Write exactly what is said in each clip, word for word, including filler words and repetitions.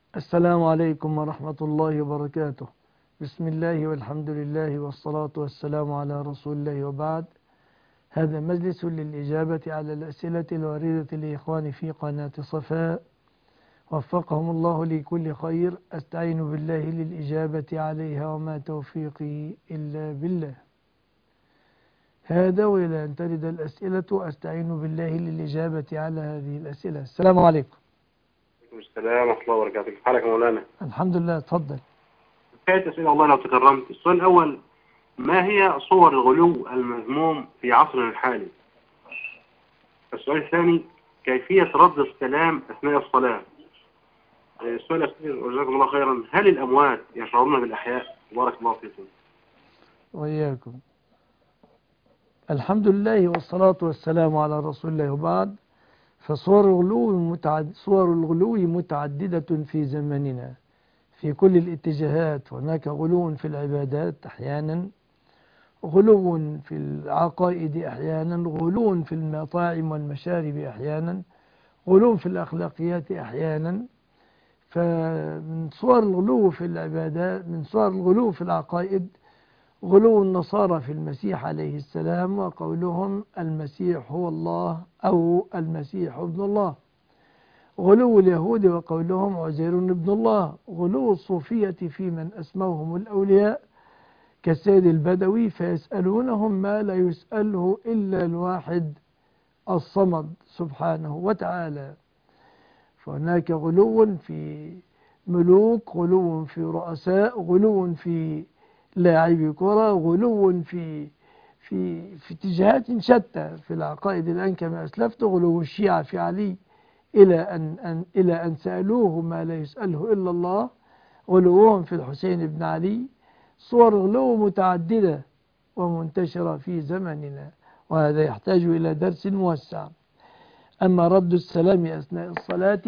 السلام عليكم ورحمة الله وبركاته. بسم الله والحمد لله والصلاة والسلام على رسول الله، وبعد. هذا مجلس للإجابة على الأسئلة الواردة لإخواني في قناة صفاء، وفقهم الله لكل خير. أستعين بالله للإجابة عليها، وما توفيقي إلا بالله. هذا وإلى أن ترد الأسئلة أستعين بالله للإجابة على هذه الأسئلة. السلام عليكم. السلام ورحمة الله وبركاته. كيف حالك يا مولانا؟ الحمد لله، اتفضل. كيف تسأل الله لو تكرمت. السؤال الأول: ما هي صور الغلو المذموم في عصرنا الحالي؟ السؤال الثاني: كيفية رد السلام أثناء الصلاة؟ السؤال الأخير جزاكم الله خيرا: هل الأموات يشعرون بالأحياء؟ بارك الله فيكم. وإياكم. الحمد لله والصلاة والسلام على رسول الله، وبعد. فصور الغلو متعد صور الغلو متعددة في زمننا في كل الاتجاهات. هناك غلو في العبادات أحيانا، غلو في العقائد أحيانا، غلو في المطاعم والمشارب أحيانا، غلو في الأخلاقيات أحيانا. فمن صور الغلو في العبادات، من صور الغلو في العقائد، غلو النصارى في المسيح عليه السلام، وقولهم المسيح هو الله أو المسيح ابن الله. غلو اليهود وقولهم عزير ابن الله. غلو الصوفية في من أسموهم الأولياء كالسيد البدوي، فيسألونهم ما لا يسأله إلا الواحد الصمد سبحانه وتعالى. فهناك غلو في ملوك، غلو في رؤساء، غلو في لاعبي كرة، غلو في في في اتجاهات شتى في العقائد. الآن كما أسلفت، غلو الشيعة في علي إلى أن, أن إلى أن سألوه ما لا يسأله إلا الله. غلوهم في الحسين بن علي. صور غلو متعددة ومنتشرة في زمننا، وهذا يحتاج إلى درس موسع. أما رد السلام أثناء الصلاة،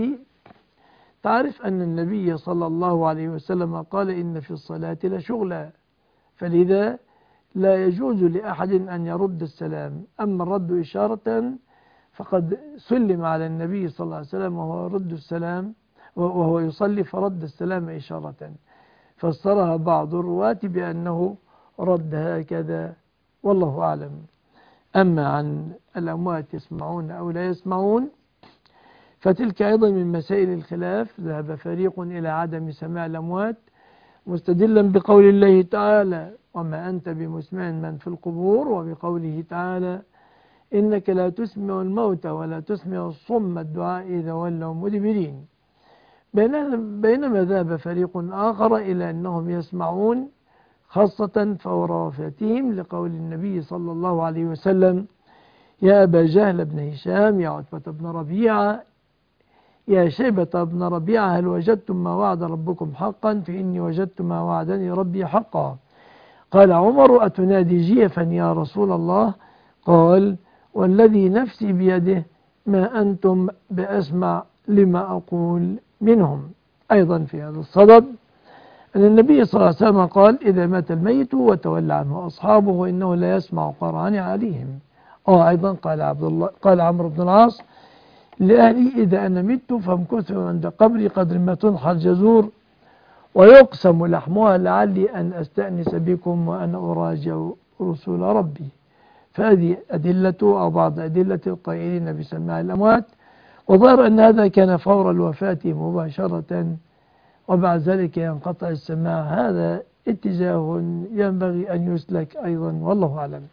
تعرف أن النبي صلى الله عليه وسلم قال إن في الصلاة لشغلا، فلذا لا يجوز لأحد أن يرد السلام. أما الرد إشارة فقد سلم على النبي صلى الله عليه وسلم وهو يرد السلام وهو يصلي، فرد السلام إشارة، فسرها بعض الرواة بأنه رد هكذا، والله أعلم. أما عن الأموات يسمعون أو لا يسمعون، فتلك أيضا من مسائل الخلاف. ذهب فريق إلى عدم سماع الأموات مستدلا بقول الله تعالى: وما أنت بمسمع من في القبور، وبقوله تعالى: إنك لا تسمع الموتى ولا تسمع الصم الدعاء إذا ولوا مدبرين. بينما ذهب فريق آخر إلى أنهم يسمعون، خاصة فور وفاتهم، لقول النبي صلى الله عليه وسلم: يا أبا جهل بن هشام، يا عتبة بن ربيعة، يا شيبة بن ربيعة، هل وجدتم ما وعد ربكم حقا؟ فإني وجدت ما وعدني ربي حقا. قال عمر: أتنادي جيفا يا رسول الله؟ قال: والذي نفسي بيده ما أنتم بأسمع لما أقول منهم. أيضا في هذا الصدد أن النبي صلى الله عليه وسلم قال: إذا مات الميت وتولى عنه أصحابه وإنه لا يسمع قرعان عليهم. أو أيضا قال عبد الله قال عمرو بن العاص لأهلي: إذا أنا مت فامكثوا عند قبري قدر ما تنحى الجزور ويقسم لحمها، لعلي أن أستأنس بكم وأنا أراجع رسول ربي. فهذه أدلة أو بعض أدلة القائلين بسماع الأموات، وظهر أن هذا كان فور الوفاة مباشرة، وبعد ذلك ينقطع السماع. هذا اتجاه ينبغي أن يسلك أيضا، والله أعلم.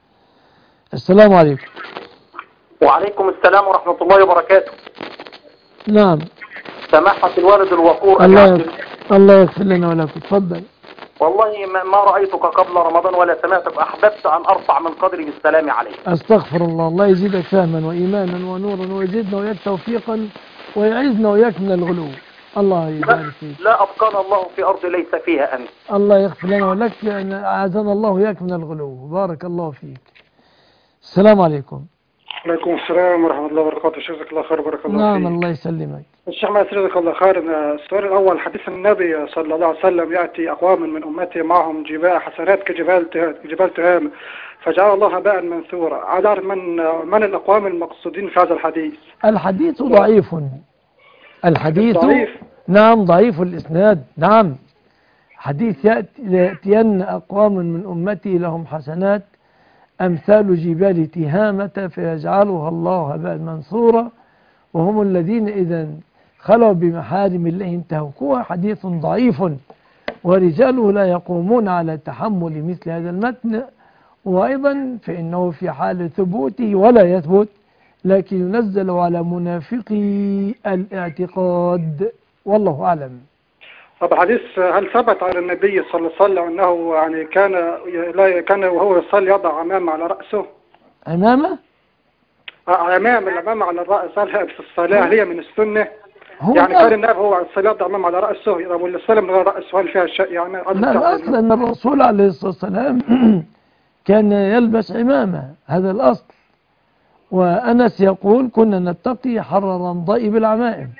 السلام عليكم. وعليكم السلام ورحمة الله وبركاته. نعم. سماحة الوالد الوقور، الله الله يغفر لنا ولكم. تفضل. والله ما رأيتك قبل رمضان ولا سمعتك، أحببت أن أرفع من قدري بالسلام عليك. أستغفر الله. الله يزيدك فهما وإيمانا ونورا، ويزيدنا وإياك توفيقا، ويعزنا وإياك من الغلو. الله يبارك فيك. لا أبقانا الله في أرض ليس فيها أنت. الله يغفر لنا ولك، لأن أعزنا الله وإياك من الغلو. بارك الله فيك. السلام عليكم. وعليكم السلام ورحمة الله وبركاته. جزاك الله خير. بارك الله نعم فيك. الله يسلمك. الشيخ ما جزاك الله خير. السؤال الأول: حديث النبي صلى الله عليه وسلم: يأتي أقوام من أمتي معهم جبال حسنات كجبال جبال تهام فجعل الله هباء منثورا. على من من الأقوام المقصودين في هذا الحديث؟ الحديث ضعيف. الحديث ضعيف. نعم ضعيف الإسناد. نعم حديث يأتي يأتين أقوام من أمتي لهم حسنات أمثال جبال تهامة فيجعلها الله هباء منثورا وهم الذين إذا خلوا بمحارم الله انتهكوها. حديث ضعيف ورجاله لا يقومون على تحمل مثل هذا المتن، وأيضا فإنه في حال ثبوته ولا يثبت، لكن ينزل على منافقي الاعتقاد والله أعلم. طب الحديث هل ثبت على النبي صلى الله عليه وسلم أنه يعني كان لا كان وهو يصلي يضع عمامة على رأسه؟ عمامة؟ عمام العمامة على الرأس هل في الصلاة هل هي من السنة؟ هو يعني كان النبي هو يصلي يضع عمامة على رأسه واللي صلى من غير رأسه هل فيها شيء يعني؟ لا الأصل أن الرسول عليه الصلاة والسلام كان يلبس عمامة، هذا الأصل. وأنس يقول كنا نتقي حر رمضاء بالعمائم.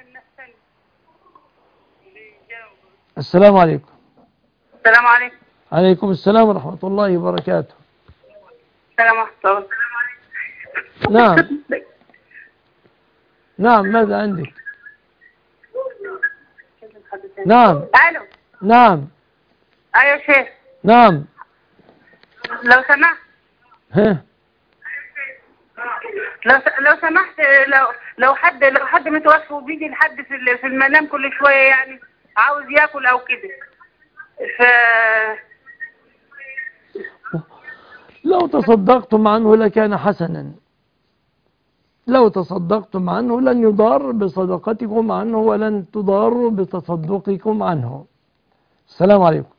السلام عليكم. السلام عليكم. عليكم السلام ورحمة الله وبركاته. السلام عليكم. نعم نعم ماذا عندك؟ نعم الو. نعم ايوه يا شيخ. نعم لو سمحت ها لو لو سمحت لو لو حد لو حد متوفى وبيجي لحد في في المنام كل شويه يعني عاوز ياكل او كده، ف لو تصدقتم عنه لكان حسنا، لو تصدقتم عنه لن يضار بصدقتكم عنه ولن تضاروا بتصدقكم عنه. السلام عليكم.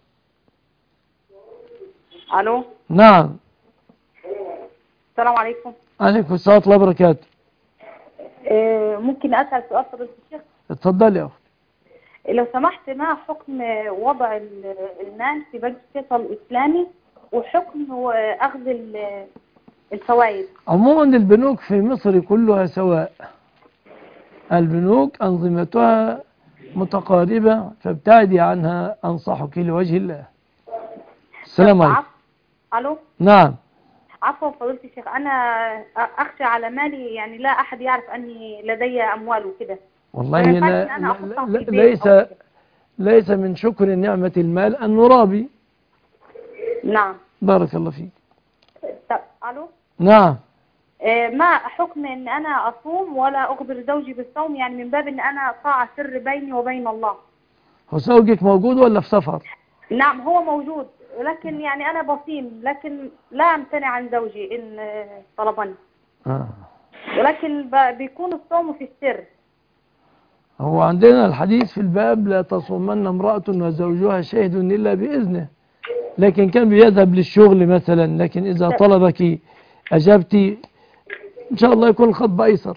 الو. نعم. السلام عليكم. عليكم السلام ورحمة الله وبركاته. إيه ممكن اسال سؤال فضيلة الشيخ؟ اتفضلي يا اختي. لو سمحت، ما حكم وضع المال في بنك فيصل الاسلامي وحكم اخذ الفوائد؟ عموما البنوك في مصر كلها سواء، البنوك أنظمتها متقاربة فابتعدي عنها أنصحك لوجه الله. السلام عليكم. الو. نعم. عفوا فضيلة الشيخ، أنا أخشى على مالي، يعني لا أحد يعرف أني لدي أموال وكده. والله لا لا لا ليس ليس من شكر نعمة المال أن نرابي. نعم. بارك الله فيك. طب الو. نعم. إيه ما حكم ان انا اصوم ولا اخبر زوجي بالصوم، يعني من باب ان انا طاعة سر بيني وبين الله؟ هو زوجك موجود ولا في سفر؟ نعم هو موجود، لكن يعني انا بصيم لكن لا امتنع عن زوجي ان طلبني. آه. ولكن بيكون الصوم في السر. هو عندنا الحديث في الباب لا تصومن امرأة وزوجها شاهد إلا بإذنه، لكن كان بيذهب للشغل مثلا، لكن إذا طلبك أجبتي إن شاء الله يكون الخطب أيسر.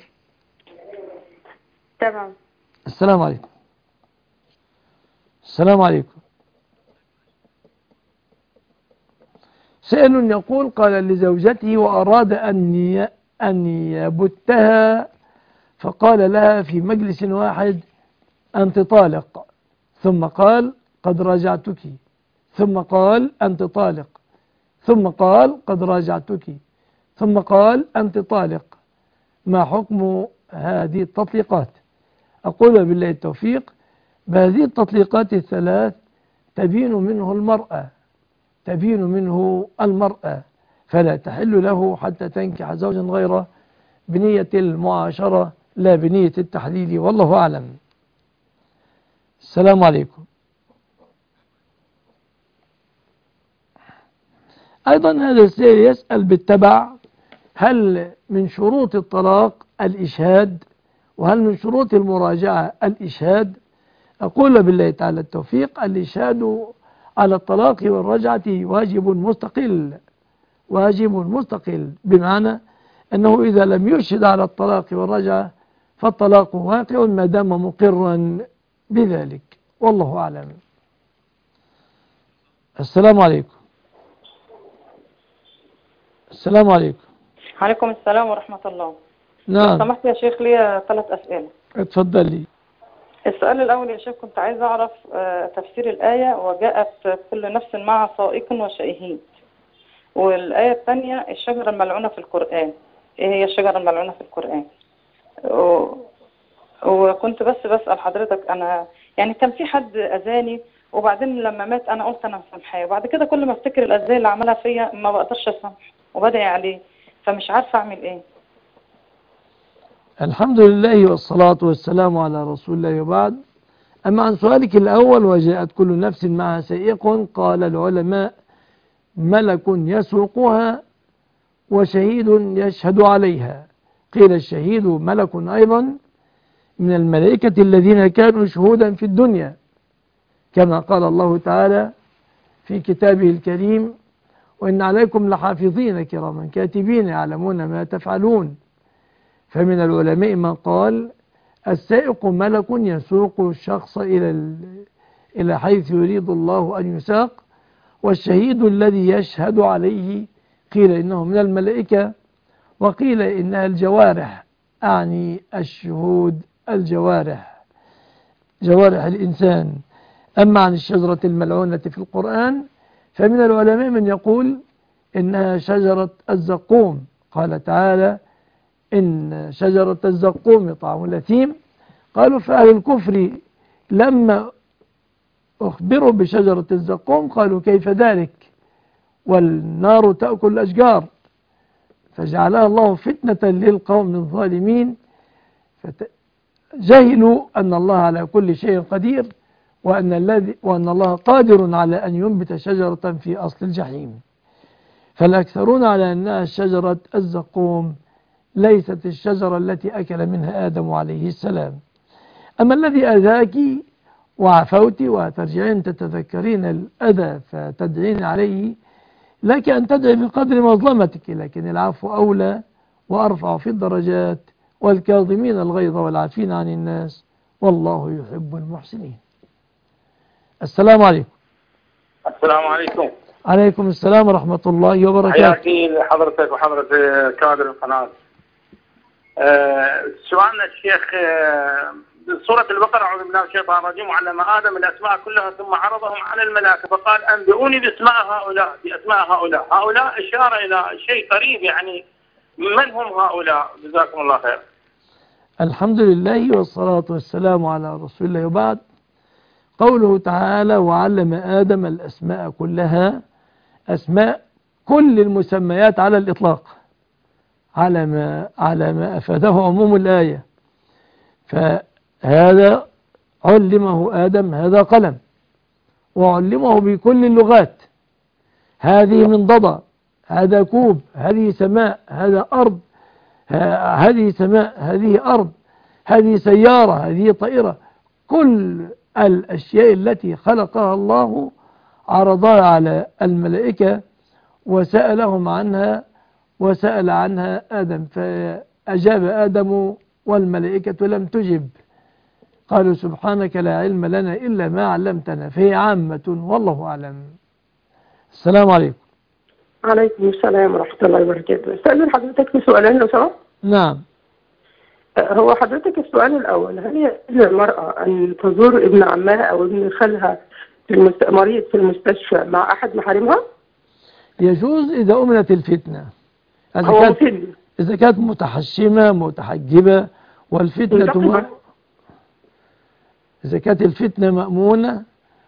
تمام. السلام عليكم. السلام عليكم. سائل يقول قال لزوجته وأراد أن أن يبتها، فقال لها في مجلس واحد أنت طالق، ثم قال قد راجعتك، ثم قال أنت طالق، ثم قال قد راجعتك، ثم قال أنت طالق. ما حكم هذه التطليقات؟ أقول بالله التوفيق، بهذه التطليقات الثلاث تبين منه المرأة تبين منه المرأة فلا تحل له حتى تنكح زوجا غيره بنية المعاشرة لا بنية التحليل، والله أعلم. السلام عليكم. أيضا هذا السائل يسأل بالتبع، هل من شروط الطلاق الإشهاد؟ وهل من شروط المراجعة الإشهاد؟ أقول بالله تعالى التوفيق، الإشهاد على الطلاق والرجعة واجب مستقل واجب مستقل بمعنى أنه إذا لم يشهد على الطلاق والرجعة فالطلاق واقع ما دام مقرا بذلك، والله أعلم. السلام عليكم. السلام عليكم. عليكم السلام ورحمة الله. نعم. لو سمحت يا شيخ لي ثلاث أسئلة. اتفضلي. السؤال الأول يا شيخ، كنت عايز أعرف تفسير الآية وجاءت كل نفس مع سائق وشاهد. والآية الثانية الشجرة الملعونة في القرآن، إيه هي الشجرة الملعونة في القرآن؟ و... وكنت بس بسأل حضرتك، أنا يعني كان في حد اذاني وبعدين لما مات انا قلت انا مسامحاه، وبعد كده كل ما افتكر الاذى اللي عملها فيا ما بقدرش اسامحه وبدعي عليه، فمش عارفه اعمل ايه. الحمد لله والصلاة والسلام على رسول الله وبعد. أما عن سؤالك الأول وجاءت كل نفس معها سائق، قال العلماء ملك يسوقها وشهيد يشهد عليها. قيل الشهيد ملك أيضا من الملائكة الذين كانوا شهودا في الدنيا، كما قال الله تعالى في كتابه الكريم وإن عليكم لحافظين كراما كاتبين يعلمون ما تفعلون. فمن العلماء من قال السائق ملك يسوق الشخص إلى إلى حيث يريد الله أن يساق، والشهيد الذي يشهد عليه قيل إنه من الملائكة، وقيل إنها الجوارح، أعني الشهود الجوارح جوارح الإنسان. أما عن الشجرة الملعونة في القرآن فمن العلماء من يقول إنها شجرة الزقوم، قال تعالى إن شجرة الزقوم طعم الأثيم. قالوا فأهل الكفر لما أخبروا بشجرة الزقوم قالوا كيف ذلك والنار تأكل الأشجار، فجعلها الله فتنة للقوم الظالمين، فجهلوا أن الله على كل شيء قدير، وأن, الذي وأن الله قادر على أن ينبت شجرة في أصل الجحيم. فالأكثرون على أنها شجرة الزقوم ليست الشجرة التي أكل منها آدم عليه السلام. أما الذي أذاك وعفوت وترجعين تتذكرين الأذى فتدعين عليه، لك أن تدعي بقدر مظلمتك، لكن العفو أولى وأرفع في الدرجات، والكاظمين الغيظ والعافين عن الناس والله يحب المحسنين. السلام عليكم. السلام عليكم. عليكم السلام ورحمة الله وبركاته. حياكي لحضرتك وحضرة كادر القناة. أه سؤالنا الشيخ، أه سورة البقرة أعوذ بالله من الشيطان الرجيم وعلم آدم الأسماء كلها ثم عرضهم على الملائكة فقال أنبئوني بأسماء هؤلاء بأسماء هؤلاء هؤلاء إشارة إلى شيء قريب، يعني من هم هؤلاء؟ جزاكم الله خير. الحمد لله والصلاة والسلام على رسول الله وبعد. قوله تعالى وعلم آدم الأسماء كلها، أسماء كل المسميات على الإطلاق على ما على ما أفاده عموم الآية. فهذا علمه آدم هذا قلم، وعلمه بكل اللغات، هذه منضدة، هذا كوب، هذه سماء، هذا أرض، هذه سماء، هذه أرض، هذه سيارة، هذه طائرة، كل الأشياء التي خلقها الله عرضها على الملائكة وسألهم عنها وسأل عنها آدم، فأجاب آدم والملائكة لم تجب، قالوا سبحانك لا علم لنا إلا ما علمتنا، فهي عامة والله أعلم. السلام عليكم. عليكم السلام ورحمة الله وبركاته. استأذن حضرتك في سؤالين لو سمحت؟ نعم. هو حضرتك السؤال الأول، هل يجوز للمرأة أن تزور ابن عمها أو ابن خالها في المست... مريض في المستشفى مع أحد محارمها؟ يجوز إذا أمنت الفتنة، إذا هو كانت مفيد. إذا كانت متحشمة متحجبة والفتنة م... إذا كانت الفتنة مأمونة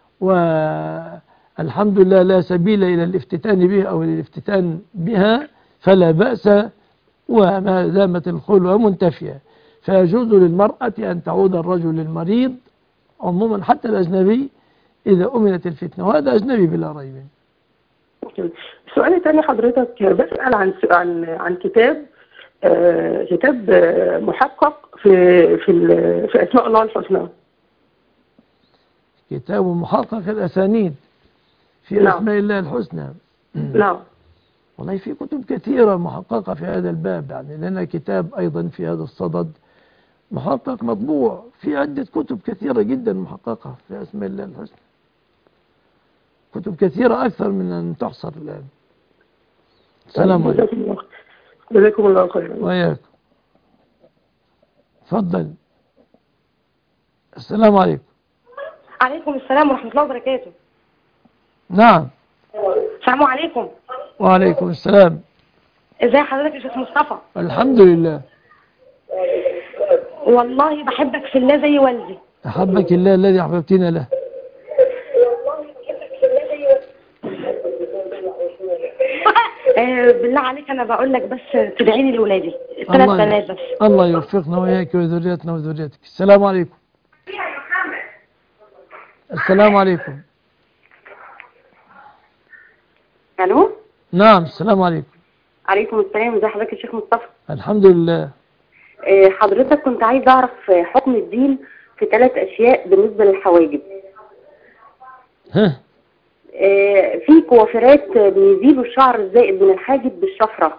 والحمد لله لا سبيل إلى الافتتان به أو الافتتان بها فلا بأس، وما دامت الخلوة منتفية فيجوز للمرأة أن تعود الرجل المريض عموما حتى الأجنبي إذا أمنت الفتنة، وهذا أجنبي بلا ريب. السؤال الثاني حضرتك بسأل عن عن عن كتاب آه كتاب آه محقق في في في أسماء الله الحسنى. كتاب محقق الأسانيد في نعم. أسماء الله الحسنى. نعم. والله في كتب كثيرة محققة في هذا الباب، يعني لنا كتاب أيضا في هذا الصدد محقق مطبوع، في عدة كتب كثيرة جدا محققة في أسماء الله الحسنى، كتب كثيرة أكثر من أن تحصر الآن. السلام عليكم. جزاكم الله خيرا. وإياكم. تفضل. السلام عليكم. عليكم السلام ورحمة الله وبركاته. نعم. السلام عليكم. وعليكم السلام. ازي حضرتك يا شيخ مصطفى؟ الحمد لله. والله بحبك في الله زي والدي. أحبك الله الذي أحببتنا له. آه، بالله عليك انا بقول لك بس تدعي لي لاولادي الثلاث الله بنات بس. الله يوفقنا وإياك وذريتنا وذريتك. السلام عليكم. السلام عليكم. الو. نعم السلام عليكم. عليكم السلام، ازي حضرتك يا شيخ مصطفى؟ الحمد لله. آه، حضرتك كنت عايز اعرف حكم الدين في ثلاث اشياء بالنسبه للحواجب. ها. آه، في كوافيرات بيزيلوا الشعر الزائد من الحاجب بالشفره.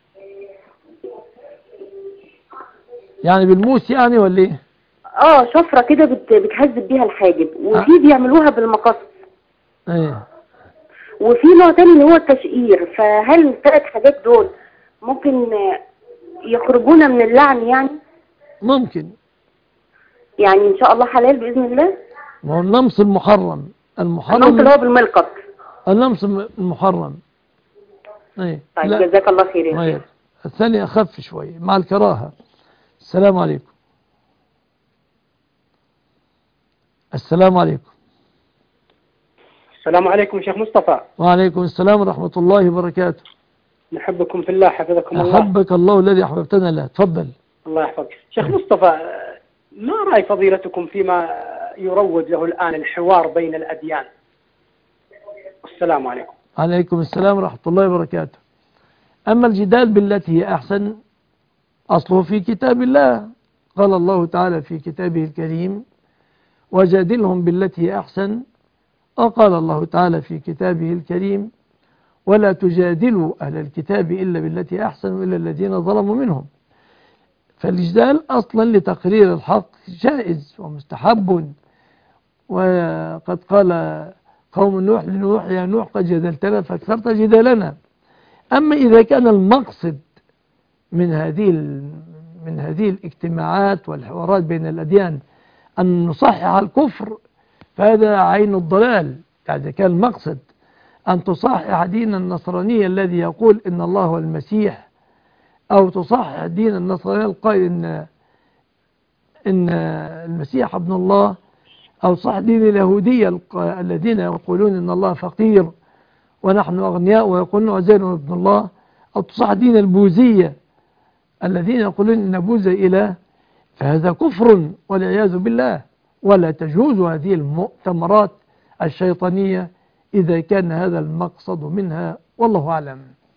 يعني بالموس يعني ولا ايه؟ اه شفره كده بت- بتهذب بيها الحاجب، وفي بيعملوها بالمقص، ايه. وفي نوع تاني اللي هو التشقير. فهل الثلاث حاجات دول ممكن آه، يخرجونا من اللعن يعني؟ ممكن. يعني ان شاء الله حلال باذن الله. ما هو اللمس المحرم المحرم النمط اللي هو بالملقط. اللمس المحرم. ايه. طيب لا. جزاك الله خير يا غير. شيخ. الثاني اخف شوي مع الكراهه. السلام عليكم. السلام عليكم. السلام عليكم شيخ مصطفى. وعليكم السلام ورحمة الله وبركاته. نحبكم في الله، حفظكم الله. أحبك الله الذي أحببتنا له. تفضل. الله يحفظك شيخ مصطفى. ما رأي فضيلتكم فيما يروج له الآن الحوار بين الأديان؟ السلام عليكم. عليكم السلام ورحمة الله وبركاته. أما الجدال بالتي هي أحسن أصله في كتاب الله. قال الله تعالى في كتابه الكريم: وجادلهم بالتي هي أحسن. وقال الله تعالى في كتابه الكريم: ولا تجادلوا أهل الكتاب إلا بالتي أحسن إلا الذين ظلموا منهم. فالجدال أصلا لتقرير الحق جائز ومستحب. وقد قال قوم نوح لنوح: يا نوح قد جدلتنا فاكثرت جدالنا. أما إذا كان المقصد من هذه من هذه الاجتماعات والحوارات بين الأديان أن نصحح الكفر، فهذا عين الضلال. يعني إذا كان المقصد أن تصحح دين النصرانية الذي يقول إن الله هو المسيح، أو تصحح دين النصرانية القائل إن إن المسيح ابن الله، أو صح دين اليهودية الذين يقولون إن الله فقير ونحن أغنياء ويقولون عزير ابن الله، أو تصح دين البوذية الذين يقولون إن بوذا إله، فهذا كفر والعياذ بالله. ولا تجوز هذه المؤتمرات الشيطانية إذا كان هذا المقصد منها، والله أعلم.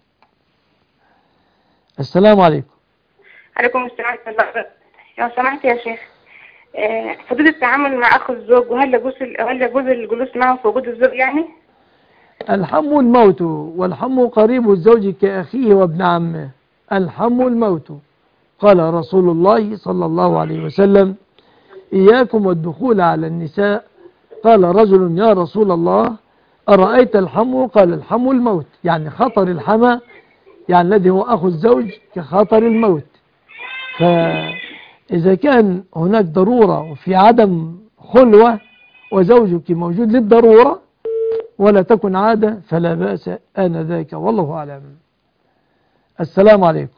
السلام عليكم. عليكم السلام ورحمة الله وبركاته. لو سمحت يا شيخ، آه، حدود التعامل مع أخو الزوج، وهل يجوز هل يجوز الجلوس معه في وجود الزوج يعني؟ الحم الموت، والحم قريب الزوج كأخيه وابن عمه. الحم الموت. قال رسول الله صلى الله عليه وسلم: إياكم والدخول على النساء. قال رجل: يا رسول الله أرأيت الحم؟ قال: الحم الموت. يعني خطر الحمى، يعني الذي هو أخو الزوج، كخطر الموت. فإذا كان هناك ضرورة وفي عدم خلوة وزوجك موجود للضرورة ولا تكن عادة، فلا بأس آنذاك، والله أعلم. السلام عليكم.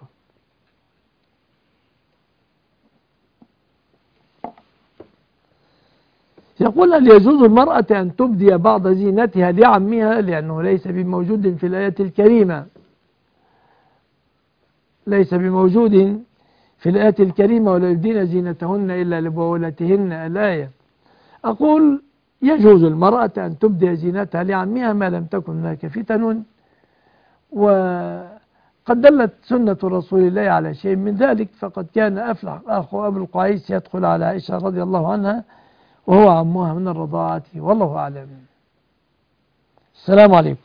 يقول: هل يجوز المرأة أن تبدي بعض زينتها لعمها؟ لأنه ليس بموجود في الآية الكريمة ليس بموجود في الآية الكريمة: ولا يبدين زينتهن إلا لبولتهن. الآية. أقول: يجوز المرأة أن تبدي زينتها لعمها ما لم تكن هناك فتن، وقد دلت سنة رسول الله على شيء من ذلك. فقد كان أفلح أخو أبو القعيس يدخل على عائشة رضي الله عنها وهو عمها من الرضاعة، والله أعلم. السلام عليكم.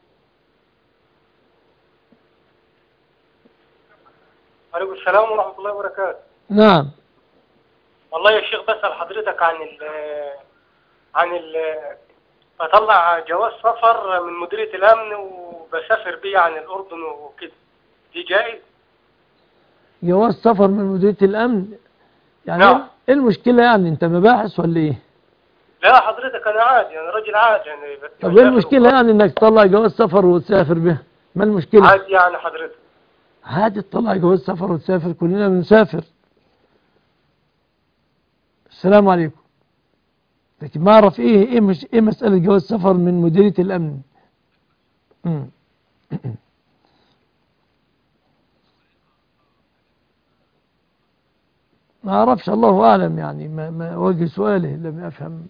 عليكم السلام ورحمة الله وبركاته. نعم. والله يا شيخ بسأل حضرتك عن ال عن ال أطلع جواز سفر من مديرية الأمن وبسافر بيه عن الأردن وكده، دي جائز؟ جواز سفر من مديرية الأمن يعني؟ نعم. إيه المشكلة يعني؟ أنت مباحث ولا إيه؟ لا حضرتك أنا عادي، أنا راجل عادي يعني. طب إيه المشكلة يعني إنك تطلع جواز سفر وتسافر به؟ ما المشكلة؟ عادي يعني حضرتك. عادي تطلع جواز سفر وتسافر، كلنا بنسافر. السلام عليكم. لكن ما أعرف إيه إيه مش إيه مسألة جواز سفر من مديرية الأمن. مم. ما أعرفش، الله أعلم يعني، ما, ما وجه سؤاله لم أفهم.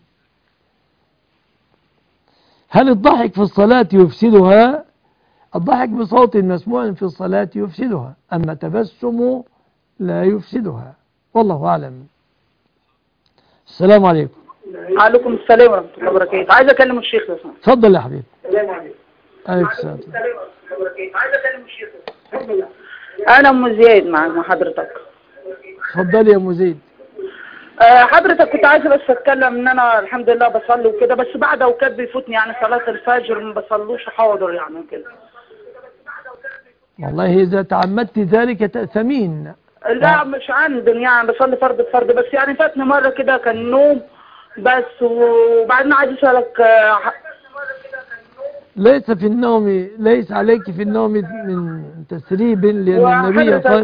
هل الضحك في الصلاة يفسدها؟ الضحك بصوت مسموع في الصلاة يفسدها، أما تبسم لا يفسدها، والله أعلم. السلام عليكم. عليكم السلام ورحمة الله وبركاته. عايز أكلم الشيخ يا فندم. تفضل يا حبيبي. السلام عليكم. عليكم السلام. عايز أكلم الشيخ. تفضل. أنا أم زياد مع حضرتك. تفضل يا أم زيد. أه حضرتك كنت عايزة بس أتكلم إن أنا الحمد لله بصلي وكده، بس بعد أوقات بيفوتني يعني صلاة الفجر ما بصلوش حاضر يعني كده. والله إذا تعمدت ذلك تأثمين. لا مش عندي يعني، بصلي فرض بفرض، بس يعني فاتني مرة كده كان نوم بس، وبعدين عايز أسألك أه ليس في النوم، ليس عليك في النوم من تسريب، لأن النبي قال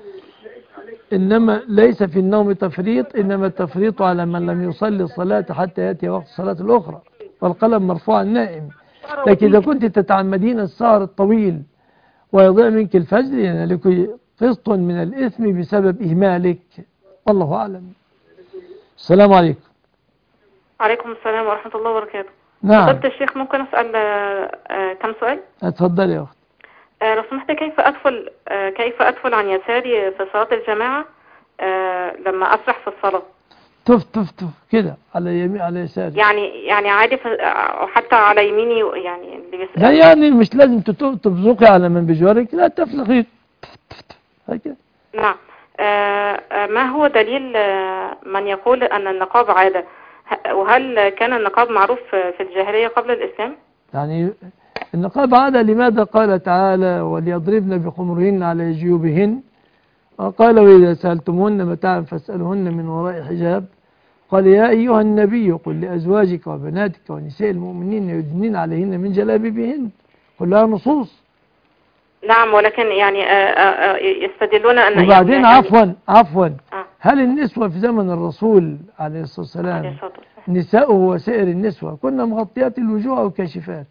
إنما ليس في النوم تفريط، إنما التفريط على من لم يصلي الصلاة حتى يأتي وقت الصلاة الأخرى، والقلم مرفوع النائم. لكن إذا كنت تتعمدين السهر الطويل ويضيع منك الفجر، يعني لك قسط من الإثم بسبب إهمالك، والله أعلم. السلام عليكم. عليكم السلام ورحمة الله وبركاته. نعم. فضيلة الشيخ ممكن أسأل آه كم سؤال؟ اتفضل يا أخت. آه لو سمحت، كيف أدخل آه كيف أدخل عن يساري في صلاة الجماعة آه لما أسرح في الصلاة؟ تف تف تف كده على يمين على يساري. يعني يعني عادي أو حتى على يميني يعني اللي بيسأل. لا يعني مش لازم تبزقي على من بجوارك، لا تفلقي هكذا. نعم. آه ما هو دليل آه من يقول أن النقاب عادة؟ وهل كان النقاب معروف في الجاهلية قبل الإسلام؟ يعني النقاب عادة لماذا قال تعالى وليضربن بخمرهن على جيوبهن، وقال وإذا سألتمهن متاعا فاسألهن من وراء حجاب، قال يا أيها النبي قل لأزواجك وبناتك ونساء المؤمنين يدنين عليهن من جلابيبهن، كلها نصوص. نعم، ولكن يعني يستدلون أن وبعدين يعني عفوا عفوا آه. هل النسوة في زمن الرسول عليه الصلاة والسلام نساؤه وسائر النسوة كنا مغطيات الوجوه أو كاشفات؟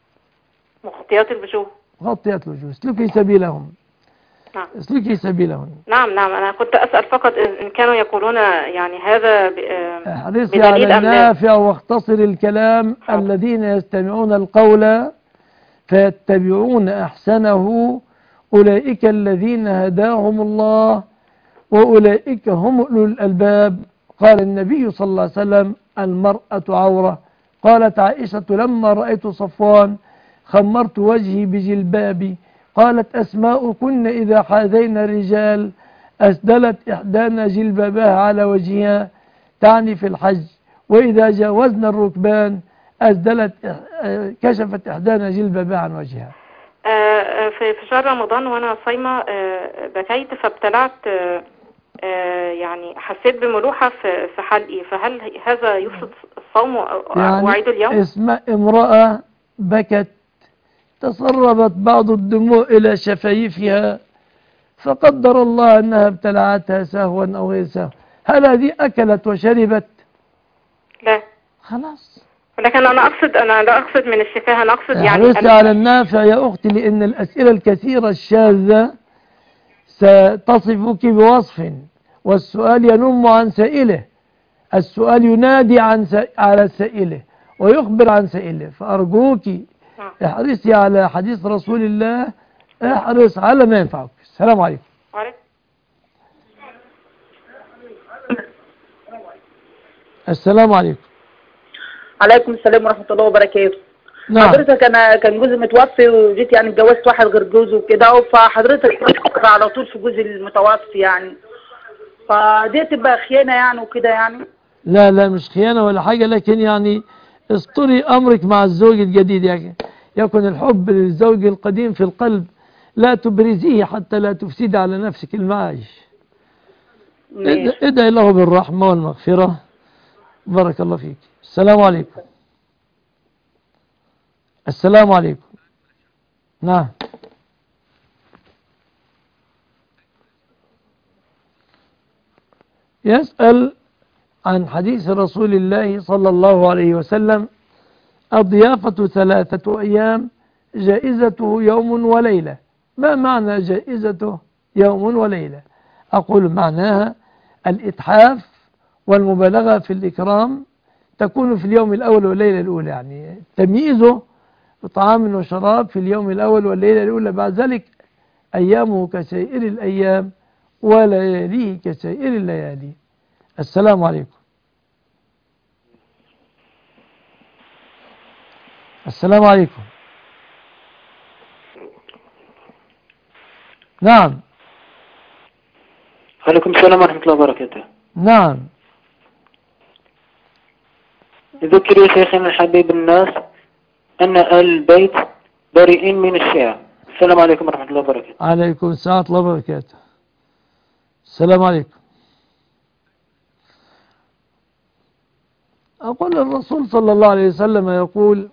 مغطيات الوجوه. مغطيات الوجوه. اسلكي سبيلهم. نعم. اسلكي سبيلهم. نعم نعم، أنا كنت أسأل فقط إن كانوا يقولون يعني هذا احرصي على النافع واختصر الكلام. حب. الذين يستمعون القول فيتبعون أحسنه أولئك الذين هداهم الله وأولئك هم أولو الألباب. قال النبي صلى الله عليه وسلم المرأة عورة. قالت عائشة لما رأيت صفوان خمرت وجهي بجلبابي. قالت أسماء كن إذا حاذينا الرجال أسدلت إحدانا جلبابها على وجهها، تعني في الحج، وإذا جاوزنا الركبان أسدلت كشفت إحدانا جلبابها عن وجهها. في شهر رمضان وأنا صايمة بكيت فابتلعت، يعني حسيت بملوحة في حلقي، فهل هذا يفسد الصوم وأعيد يعني اليوم؟ اسم امرأة بكت تسربت بعض الدموع إلى شفايفها فقدر الله أنها ابتلعتها سهوا أو غير سهوا، هل هذه أكلت وشربت؟ لا خلاص. لكن أنا أقصد أنا لا أقصد من الشفاه، أنا أقصد يعني احرصي على النافع يا أختي، لأن الأسئلة الكثيرة الشاذة ستصفك بوصف، والسؤال ينم عن سائله، السؤال ينادي عن على سائله ويخبر عن سائله، فأرجوك احرصي على حديث رسول الله، احرص على ما ينفعك. السلام عليكم. وعليكم السلام عليكم. عليكم السلام ورحمة الله وبركاته. نعم. حضرتك أنا كان جوزي متوفي وجيت يعني اتجوزت واحد غير جوزي وكده، فحضرتك على طول في جوزي المتوفي يعني، فدي تبقى خيانة يعني وكده يعني؟ لا لا مش خيانة ولا حاجة، لكن يعني استري أمرك مع الزوج الجديد، يعني يكن الحب للزوج القديم في القلب، لا تبرزيه حتى لا تفسد على نفسك المعايش. ادعي له بالرحمة والمغفرة. بارك الله فيك. السلام عليكم. السلام عليكم. نعم. يسأل عن حديث رسول الله صلى الله عليه وسلم: الضيافة ثلاثة أيام جائزته يوم وليلة. ما معنى جائزته يوم وليلة؟ أقول معناها الإتحاف والمبالغة في الإكرام تكون في اليوم الأول والليلة الأولى، يعني تمييزه بطعام وشراب في اليوم الأول والليلة الأولى، بعد ذلك أيامه كسائر الأيام ولياليه كسائر الليالي. السلام عليكم. السلام عليكم. نعم. عليكم السلام ورحمة الله وبركاته. نعم. ذكر يا شيخنا الحبيب الناس أن آل البيت بريئين من الشيعة. السلام عليكم ورحمة الله وبركاته. عليكم السلام ورحمة الله وبركاته. السلام عليكم. أقول الرسول صلى الله عليه وسلم يقول: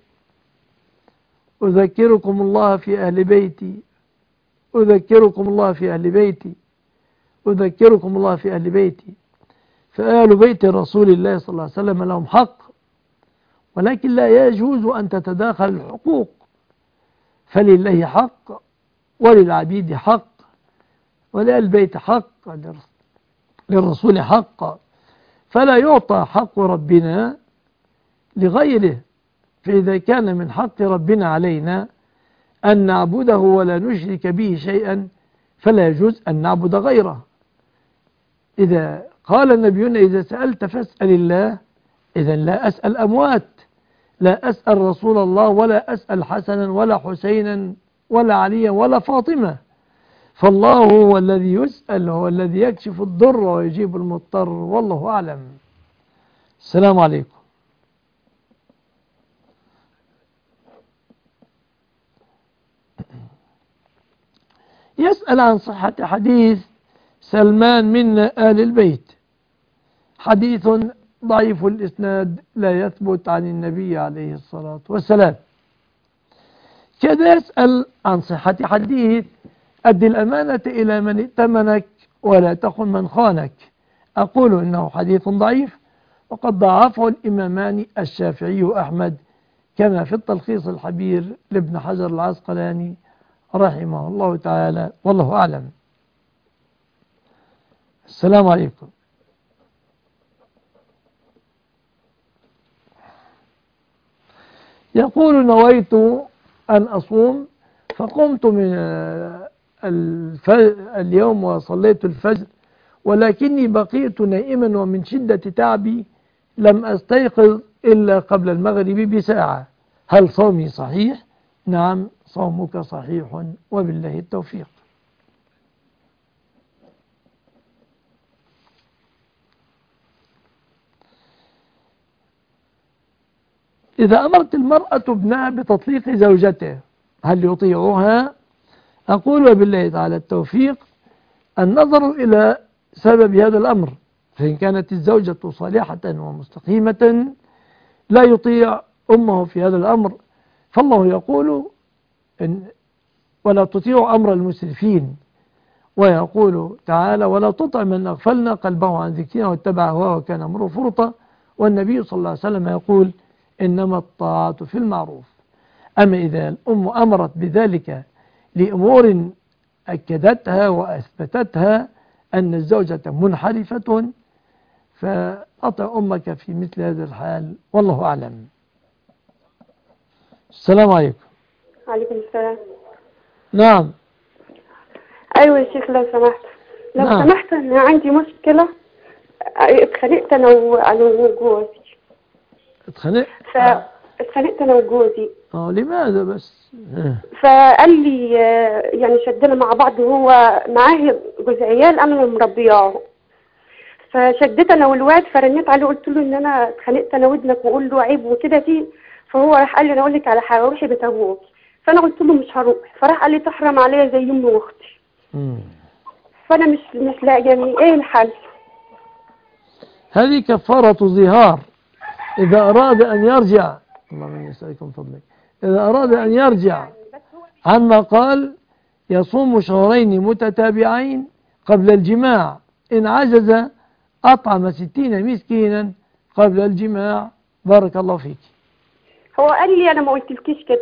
أذكركم الله في أهل بيتي أذكركم الله في أهل بيتي أذكركم الله في أهل بيتي. فآل بيت رسول الله صلى الله عليه وسلم لهم حق، ولكن لا يجوز أن تتداخل الحقوق، فلله حق وللعبيد حق ولآل البيت حق للرسول حق، فلا يعطى حق ربنا لغيره. فإذا كان من حق ربنا علينا أن نعبده ولا نشرك به شيئا فلا يجوز أن نعبد غيره. إذا قال النبيون: إذا سألت فاسأل الله، إذا لا أسأل أموات، لا أسأل رسول الله ولا أسأل حسنا ولا حسينا ولا عليا ولا فاطمة، فالله هو الذي يسأل، هو الذي يكشف الضر ويجيب المضطر، والله أعلم. السلام عليكم. يسأل عن صحة حديث سلمان منا آل البيت، حديث ضعيف الإسناد لا يثبت عن النبي عليه الصلاة والسلام. كذا يسأل عن صحة حديث أد الأمانة إلى من ائتمنك ولا تخن من خانك، أقول إنه حديث ضعيف، وقد ضعفه الإمامان الشافعي وأحمد كما في التلخيص الحبير لابن حجر العسقلاني رحمه الله تعالى، والله أعلم. السلام عليكم. يقول: نويت أن أصوم فقمت من اليوم وصليت الفجر، ولكني بقيت نائما ومن شدة تعبي لم أستيقظ إلا قبل المغرب بساعة، هل صومي صحيح؟ نعم، صومك صحيح وبالله التوفيق. إذا أمرت المرأة ابنها بتطليق زوجته هل يطيعها؟ أقول وبالله تعالى التوفيق النظر إلى سبب هذا الأمر، فإن كانت الزوجة صالحة ومستقيمة لا يطيع أمه في هذا الأمر، فالله يقول إن ولا تطيعوا أمر المسرفين، ويقول تعالى: ولا تطع من أغفلنا قلبه عن ذكرنا واتبع هواه وكان أمره فرطا. والنبي صلى الله عليه وسلم يقول: إنما الطاعة في المعروف. أما إذا الأم أمرت بذلك لأمور أكدتها وأثبتتها أن الزوجة منحرفة فأطع أمك في مثل هذا الحال، والله أعلم. السلام عليكم. عليكم السلام. نعم. أيوة يا شيخ لو سمحت لو نعم. سمحت أنا عندي مشكلة، اتخانقت أنا وأنا وجوزي. اتخانقت؟ فاتخانقت أنا وجوزي. اه لماذا بس؟ فقال لي يعني شدنا مع بعض، وهو معاه جوز عيال أنا اللي مربياه، فشدت أنا والواد، فرنيت عليه قلت له إن أنا اتخانقت أنا وابنك وقول له عيب وكده فيه، فهو راح قال لي أنا أقول لك على حاجة، روحي بيت أبوك. فأنا قلت له مش هروح، فراح قال لي تحرم عليا زي أمي وأختي. فأنا مش مش لاقي يعني إيه الحل؟ هذه كفارة ظهار. إذا أراد أن يرجع، اللهم يسألكم فضلك، إذا أراد أن يرجع عما قال يصوم شهرين متتابعين قبل الجماع، إن عجز أطعم ستين مسكينا قبل الجماع. بارك الله فيك. هو قال لي أنا ما قلتلكيش كده.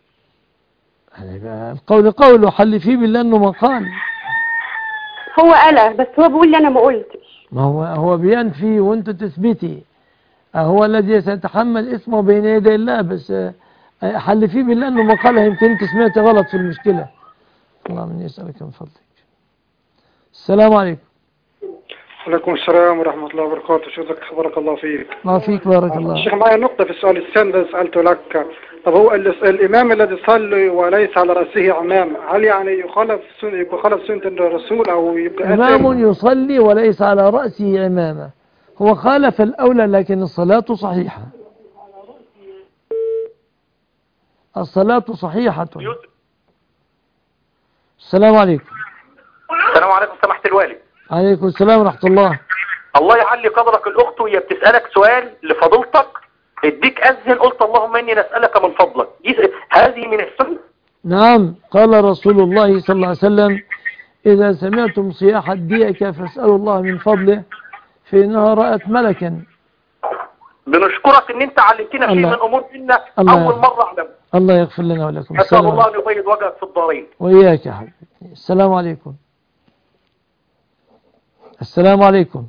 القول قوله، حل فيه بالله أنه ما قال. هو قال، بس هو بيقول لي أنا ما قلتش. ما هو هو بينفي وأنت تثبتي. هو الذي سيتحمل اسمه بين يدي الله، بس حل فيه بالله أنه ما قالها. يمكن أنت سمعت غلط في المشكلة. الله من يسألك من فضلك. السلام عليكم. عليكم السلام ورحمة الله وبركاته. شكرك، بارك الله فيك. الله فيك، بارك الله. الشيخ معي نقطة في السؤال الثاني اللي سألته لك. طب هو الإمام الذي يصلي وليس على رأسه عمامة، هل يعني يخالف سنة يخالف سنة الرسول أو يبقى إمام يصلي وليس على رأسه عمامة، هو خالف الأولى، لكن الصلاة صحيحة. الصلاة صحيحة. السلام عليكم. السلام عليكم سماحة الوالي. عليكم السلام ورحمة الله. الله يعلي قدرك. الأخت وهي بتسألك سؤال لفضيلتك، اديك أذن قلت اللهم إني نسألك من فضلك، هذه من السنة. نعم، قال رسول الله صلى الله عليه وسلم: إذا سمعتم صياح الديك فاسألوا الله من فضله فإنها رأت ملكا. بنشكرك إن أنت علمتنا شيء من أمور ديننا أول مرة أعلم. الله يغفر لنا ولكم. أسأل الله أن يبيض وجهك في الدارين. وإياك يا حبيبي. السلام عليكم. السلام عليكم.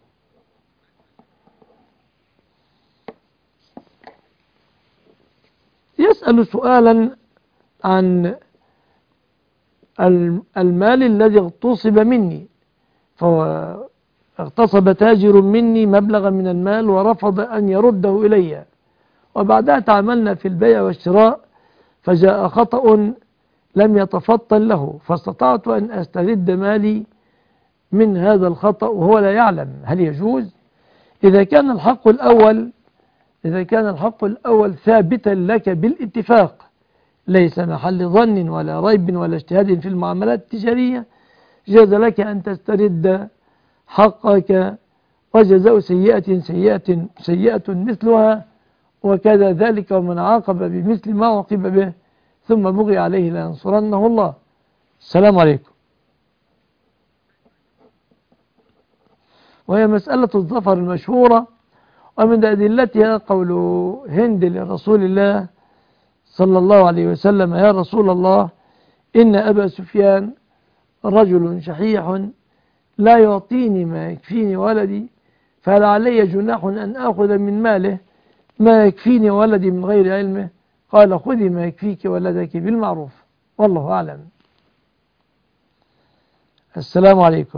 يسأل سؤالا عن المال الذي اغتصب مني، فاغتصب تاجر مني مبلغا من المال ورفض أن يرده إلي، وبعدها تعاملنا في البيع والشراء فجاء خطأ لم يتفطن له، فاستطعت أن أسترد مالي من هذا الخطأ وهو لا يعلم. هل يجوز؟ إذا كان الحق الأول إذا كان الحق الأول ثابتا لك بالاتفاق، ليس محل ظن ولا ريب ولا اجتهاد في المعاملات التجارية، جاز لك أن تسترد حقك، وجزاء سيئة سيئة سيئة مثلها، وكذا ذلك ومن عاقب بمثل ما عوقب به ثم بغي عليه لينصرنه الله. السلام عليكم. وهي مسألة الظفر المشهورة، ومن أدلتها قول هند لرسول الله صلى الله عليه وسلم: يا رسول الله، إن أبا سفيان رجل شحيح لا يعطيني ما يكفيني ولدي، فهل علي جناح أن أخذ من ماله ما يكفيني ولدي من غير علمه؟ قال: خذي ما يكفيك ولدك بالمعروف، والله أعلم. السلام عليكم.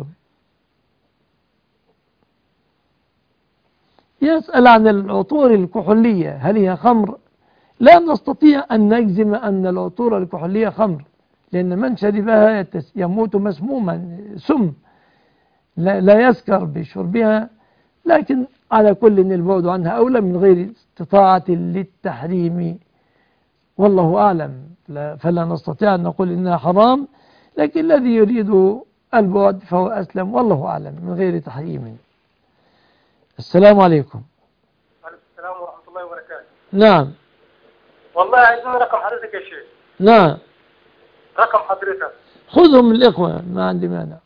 يسأل عن العطور الكحولية، هل هي خمر؟ لا نستطيع أن نجزم أن العطور الكحولية خمر، لأن من شربها يموت مسموما سم، لا, لا يسكر بشربها، لكن على كل البعد عنها أولى من غير استطاعة للتحريم، والله أعلم. فلا نستطيع أن نقول إنها حرام، لكن الذي يريد البعد فهو أسلم، والله أعلم، من غير تحريم. السلام عليكم. وعليكم السلام ورحمة الله وبركاته. نعم. والله عايزين رقم حضرتك يا شيخ. نعم. رقم حضرتك. خذهم من الإخوة، ما عندي مانع.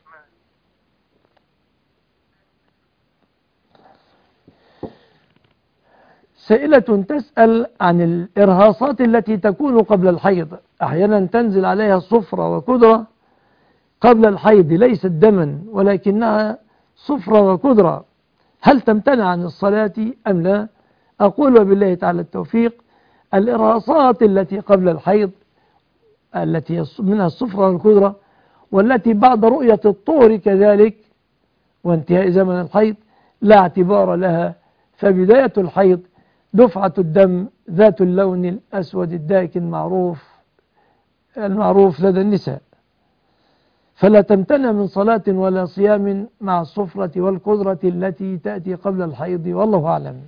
سائلة تسأل عن الإرهاصات التي تكون قبل الحيض، أحيانا تنزل عليها صفرة وكدرة قبل الحيض، ليست دما ولكنها صفرة وكدرة، هل تمتنع عن الصلاة أم لا؟ أقول وبالله تعالى التوفيق: الإرهاصات التي قبل الحيض التي منها الصفرة والكدرة، والتي بعد رؤية الطهر كذلك وانتهاء زمن الحيض، لا اعتبار لها، فبداية الحيض دفعة الدم ذات اللون الأسود الداكن معروف المعروف لدى النساء، فلا تمتنع من صلاة ولا صيام مع الصفرة والقدرة التي تأتي قبل الحيض، والله أعلم.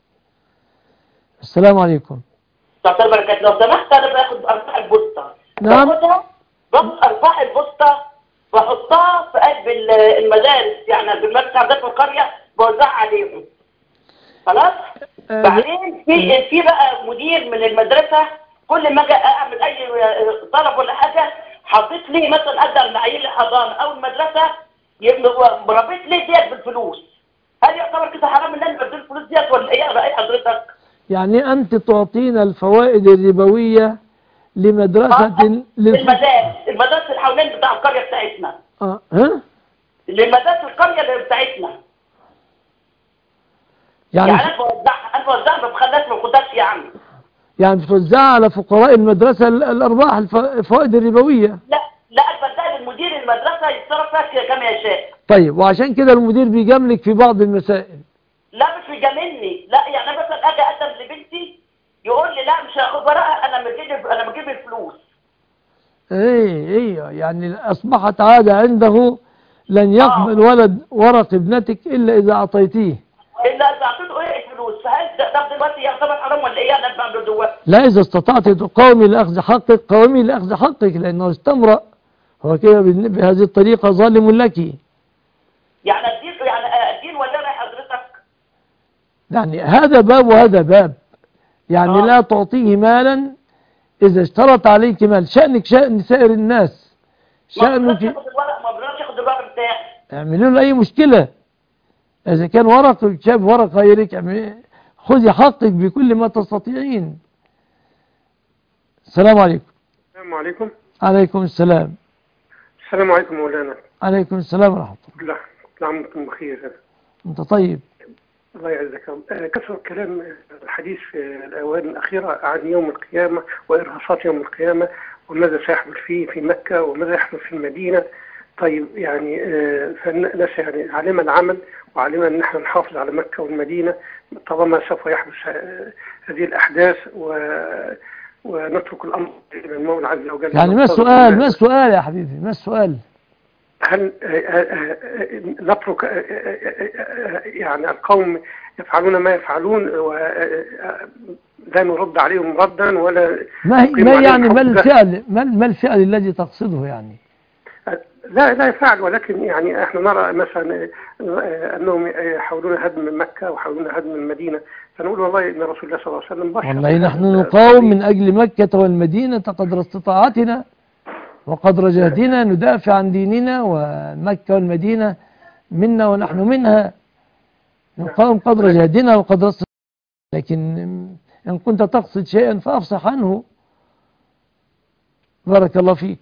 السلام عليكم. دكتور بركات، لو سمحت أنا باخد أرباح البوسطة. نعم. باخد أرباح البوسطة بحطها في قلب المدارس، يعني في المدرسة عندنا في القرية بوزعها عليهم. خلاص؟ أه بعدين في في بقى مدير من المدرسة كل ما اجي اعمل اي طلب ولا حاجه حاطط لي مثلا قدم معايير الحضانه او المدرسه رابط لي ديت بالفلوس. هل يعتبر كده حرام ان انا بدي الفلوس ديت ولا ايه بقى حضرتك؟ يعني أنت تعطينا الفوائد الربوية لمدرسة آه. المدارس المدارس اللي حوالين بتاع القرية بتاعتنا. اه ها؟ لمدارس القرية اللي بتاعتنا. يعني يعني انا بوزعها انا بوزعها ما بخليهاش ما باخدهاش يعني. يعني بتوزعها على فقراء المدرسة الأرباح الفوائد الربوية؟ لا لا انا بديها للمدير المدرسة يتصرف فيها كما يشاء. طيب وعشان كده المدير بيجاملك في بعض المسائل؟ لا مش بيجاملني، لا يعني مثلا اجي اقدم لبنتي يقول لي لا مش هاخد ورقه انا بجيب انا بجيب الفلوس. ايه ايه يعني اصبحت عاده عنده لن يقبل آه. ولد ورق ابنتك الا اذا اعطيتيه. الا اذا اعطيته ايه الفلوس، فهل ده دلوقتي يعتبر حرام ولا ايه انا بعمله دلوقتي؟ لا اذا استطعت تقاومي لاخذ حقك قاومي لاخذ حقك، لانه استمرأ هو كده بهذه الطريقه ظالم لك. يعني الدين يعني الدين ولا انا حضرتك؟ يعني هذا باب وهذا باب. يعني آه. لا تعطيه مالا إذا اشترط عليك مال. شأنك شأن سائر الناس. شأنك ما الورق ما بدناش ياخد الورق بتاعي. اعملوا له أي مشكلة. إذا كان ورق شاف ورق غيرك خذي حقك بكل ما تستطيعين. السلام عليكم. السلام عليكم. عليكم السلام. السلام عليكم مولانا. عليكم السلام ورحمة الله. كل عام وانتم بخير. أنت طيب. الله يعزك. كثر الكلام الحديث في الأوان الأخيرة عن يوم القيامة وإرهاصات يوم القيامة وماذا سيحدث فيه في مكة وماذا يحدث في المدينة. طيب يعني فالناس يعني علم العمل وعلم أن نحن نحافظ على مكة والمدينة طالما سوف يحدث هذه الأحداث و ونترك الأمر إلى المولى عز وجل. يعني ما السؤال ما السؤال يا حبيبي ما السؤال؟ هل نترك يعني القوم يفعلون ما يفعلون ولا نرد عليهم ردا ولا ما ما يعني ما الفعل ما ما الفعل الذي تقصده يعني؟ لا لا يفعل، ولكن يعني احنا نرى مثلا انهم يحاولون هدم مكة ويحاولون هدم المدينة، فنقول والله ان رسول الله صلى الله عليه وسلم بشر. والله نحن نقاوم من اجل مكة والمدينة قدر استطاعتنا وقدر جهدنا ندافع عن ديننا، ومكة والمدينة منا ونحن منها، نقاوم قدر جهدنا وقدر استطاعتنا. لكن إن كنت تقصد شيئا فأفصح عنه. بارك الله فيك.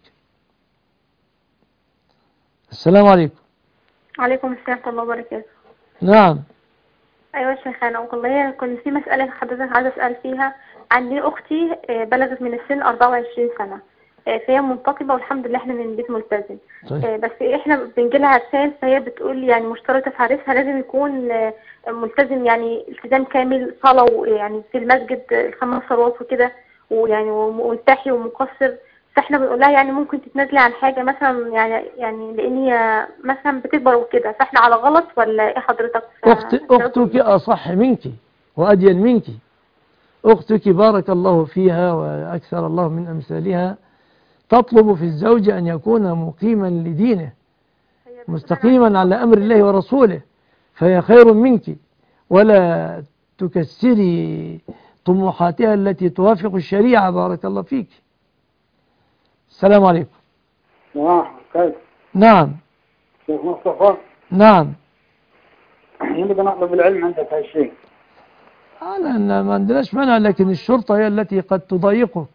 السلام عليكم. وعليكم السلام ورحمة الله وبركاته. نعم. أيوة يا شيخ، أنا والله كنت في مسألة حضرتك عايزة أسأل فيها. عندي أختي بلغت من السن أربعة وعشرين سنة، فهي منتقبة والحمد لله احنا من بيت ملتزم. طيب. بس احنا بنجيلها عرسان، فهي بتقول يعني مشترطة في عريسها لازم يكون ملتزم يعني التزام كامل، صلاة يعني في المسجد الخمس صلوات وكده، ويعني ومنتحي ومقصر. فاحنا بنقول لها يعني ممكن تتنازلي عن حاجة مثلا يعني يعني لان هي مثلا بتكبر وكده، فاحنا على غلط ولا ايه حضرتك؟ أخت اختك اصح منك وادين منك. اختك بارك الله فيها واكثر الله من امثالها تطلب في الزوج أن يكون مقيما لدينه مستقيما على أمر الله ورسوله، فهي خير منك، ولا تكسري طموحاتها التي توافق الشريعة. بارك الله فيك. السلام عليكم. نعم. كيف؟ نعم. شيخ مصطفى. نعم. يريد أن أطلب العلم عندك هالشيء. أنا ما عندناش منع، لكن الشرطة هي التي قد تضايقك.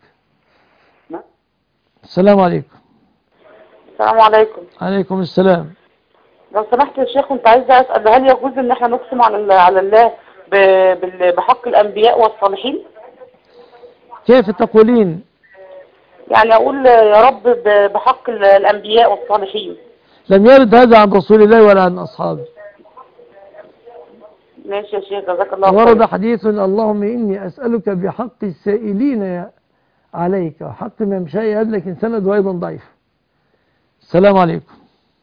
السلام عليكم. السلام عليكم. عليكم السلام. لو سمحت يا شيخ كنت عايزه اسال، هل يجوز ان احنا نقسم على على الله بحق الانبياء والصالحين؟ كيف تقولين؟ يعني اقول يا رب بحق الانبياء والصالحين. لم يرد هذا عن رسول الله ولا عن اصحابه. ماشي يا شيخ جزاك الله خير. ورد حديث اللهم اني اسالك بحق السائلين يا عليك وحق من شيء، لكن سند أيضا ضعيف. السلام عليكم.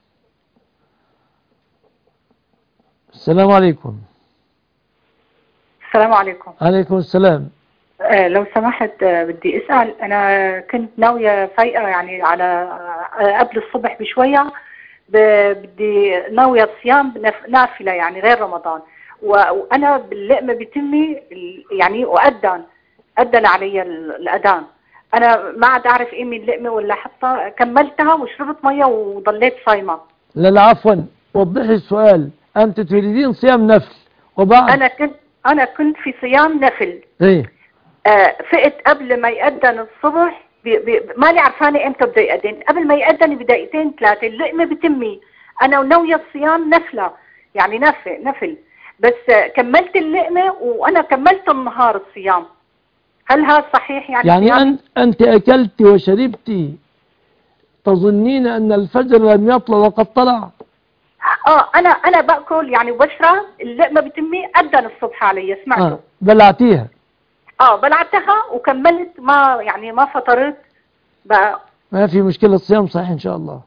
السلام عليكم. السلام عليكم. عليكم السلام. آه لو سمحت آه بدي أسأل، أنا كنت ناوية فايقة يعني على آه قبل الصبح بشوية، بدي ناوية صيام نافلة يعني غير رمضان، وأنا باللقمة بتمي يعني وأذن أذن علي الأذان، أنا ما عاد أعرف إيه من اللقمة ولا حتى كملتها وشربت مية وضليت صايمة. لا لا عفوا، وضحي السؤال. أنت تريدين صيام نفل وبعد أنا كنت أنا كنت في صيام نفل. إيه. آه فقت قبل ما يأذن الصبح، بي بي مالي عرفانة إمتى بده يأذن، قبل ما يأذن بدقيقتين ثلاثة اللقمة بتمي، أنا وناوية الصيام نفلة يعني نفل نفل بس آه كملت اللقمة وأنا كملت النهار الصيام. هل هذا صحيح؟ يعني يعني أن أنت أكلت وشربت تظنين أن الفجر لم يطلع وقد طلع؟ اه انا انا باكل يعني وبشرب اللقمه بتمي اذن الصبح علي سمعته. آه. بلعتيها؟ اه بلعتها وكملت، ما يعني ما فطرت بقى. ما في مشكلة، الصيام صحيح إن شاء الله.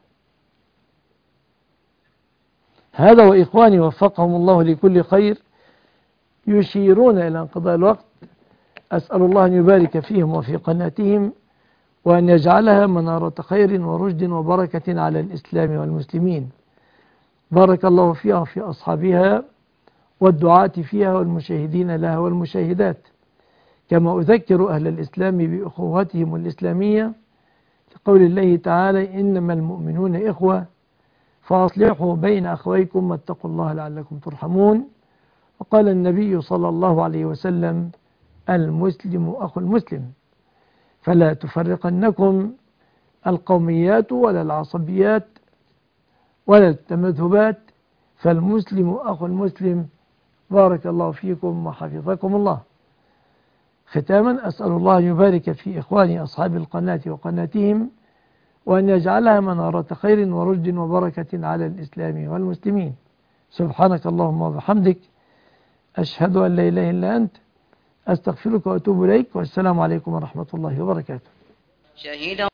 هذا وإخواني وفقهم الله لكل خير يشيرون إلى انقضاء الوقت. أسأل الله أن يبارك فيهم وفي قناتهم وأن يجعلها منارة خير ورشد وبركة على الإسلام والمسلمين. بارك الله فيها وفي أصحابها والدعاة فيها والمشاهدين لها والمشاهدات. كما أذكر أهل الإسلام بأخوتهم الإسلامية لقول الله تعالى إنما المؤمنون إخوة فأصلحوا بين أخويكم واتقوا الله لعلكم ترحمون. وقال النبي صلى الله عليه وسلم المسلم أخو المسلم، فلا تفرقنكم القوميات ولا العصبيات ولا التمذهبات، فالمسلم أخو المسلم. بارك الله فيكم وحفظكم الله. ختاما أسأل الله أن يبارك في إخواني أصحاب القناة وقناتهم وأن يجعلها منارة خير ورشد وبركة على الإسلام والمسلمين. سبحانك اللهم وبحمدك، أشهد أن لا إله إلا أنت، أستغفرك وأتوب إليك، والسلام عليكم ورحمة الله وبركاته.